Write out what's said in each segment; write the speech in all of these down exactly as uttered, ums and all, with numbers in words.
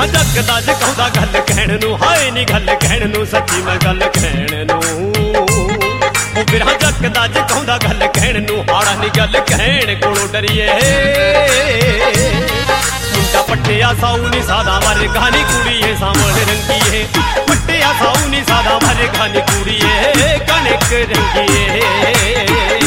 बिरहा जगदा जगाउंदा गल कहण नू, हाए नी गल कहण नू, सच्ची मैं गल कहण नू। ओ बिरहा जगदा जगाउंदा गल कहण नू, हाड़ा नी गल कहण कोलों डरिए। मुंडा पट्टिया साऊ नी सादा मारे गानी कुड़िए सांवल रंगीए, पट्टिया साऊ नी सादा मारे गानी कुड़िए कणक रंगीए।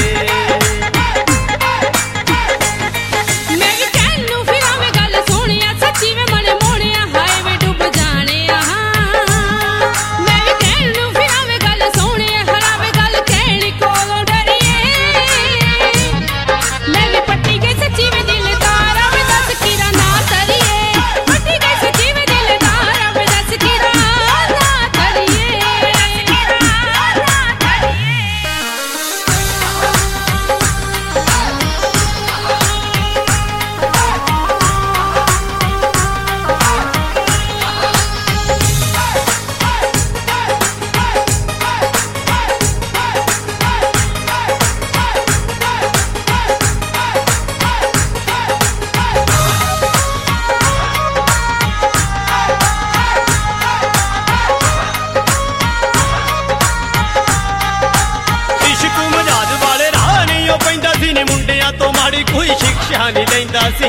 कोई शिक्षा नहीं लैंदा सी,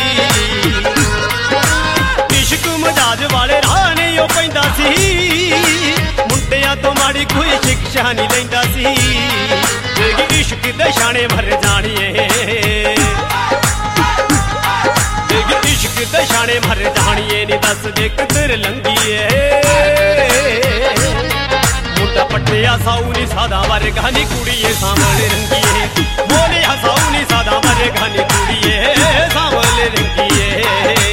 इश्क मजाज वाले राह नहीं ओ पैंदा सी, मुंडियां तो माड़ी कोई शिक्षा नहीं लैंदा सी। तेरी इश्क दे शाने मर जानिए, तेरी इश्क दे शाने मर जानिए, नी दस दे किधर लंघीए। मुंडा पट्टिया साऊ नी सादा वारे गानी कुड़िए सांवल रंगीए, बोलिया साऊ नी सादा वारे गानी कुड़िए सांवल रंगीए।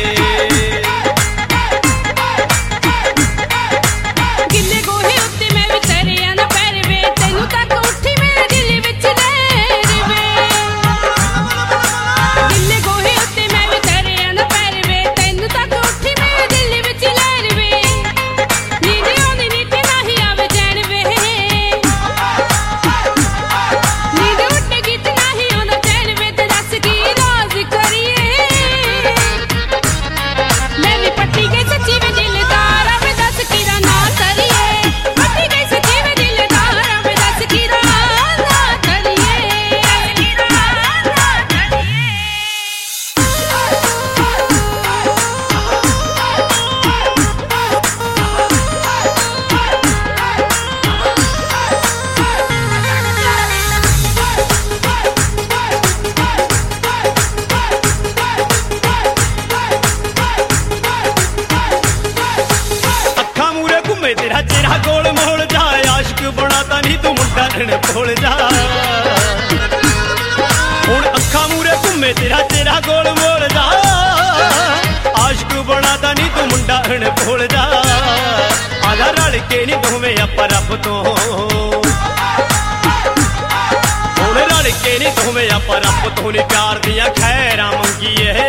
तेरा चेहरा गोल मोल जा, आशिक बनाता नहीं तू मुंडा भोल जा। हुण अखा मूरे घूमे तेरा चेहरा गोल मोल जा, आशिक बनाता नहीं तू मुंडा भोल जा। आजा रल के नहीं दोवें आपां रब तो, हुण रल के नहीं दोवें आपां रब तो, नी प्यार दियां खैरां मंगीए।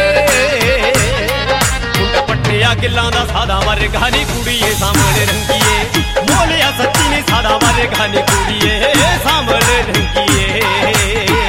पट्टिया गिल्लां दा सादा वारे गानी कुड़िए सांवल रंगीए, बोलिया सच्ची नी सादा वारे गानी कुड़िए सांवल रंगीए।